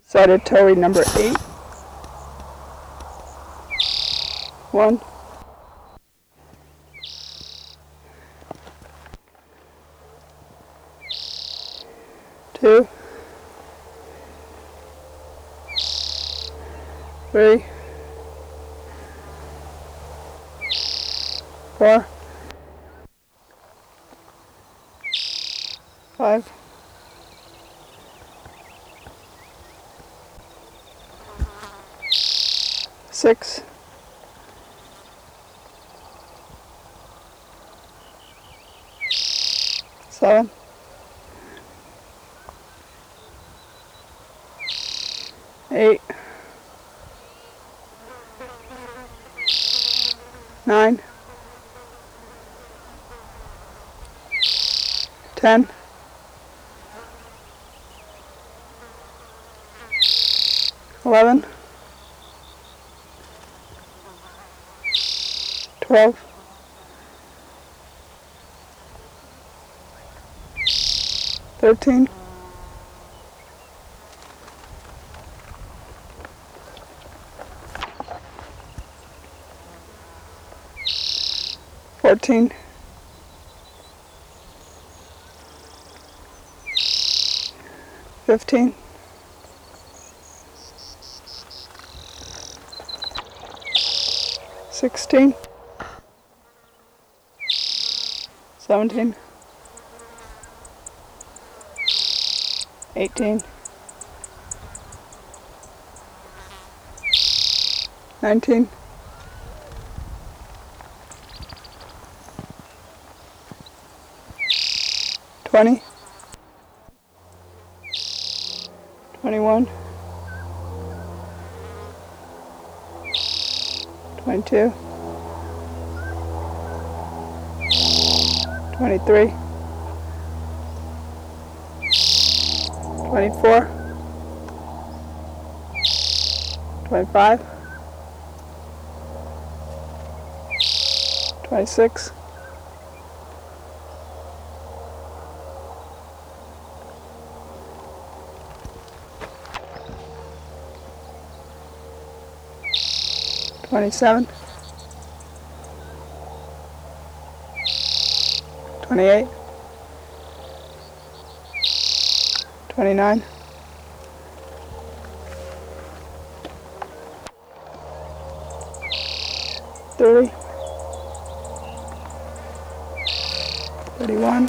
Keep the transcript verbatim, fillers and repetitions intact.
Sided toey number eight. One. Two. Three. Four. Five. Six. Seven. Eight. Nine. Ten. Eleven. Twelve. Thirteen. Fourteen. Fifteen. Sixteen. Seventeen. Eighteen. Nineteen. Twenty. Twenty-one. Twenty-two. Twenty-three. Twenty-four. Twenty-five. Twenty-six. Twenty-seven. Twenty-eight. Twenty-nine. Thirty. Thirty-one.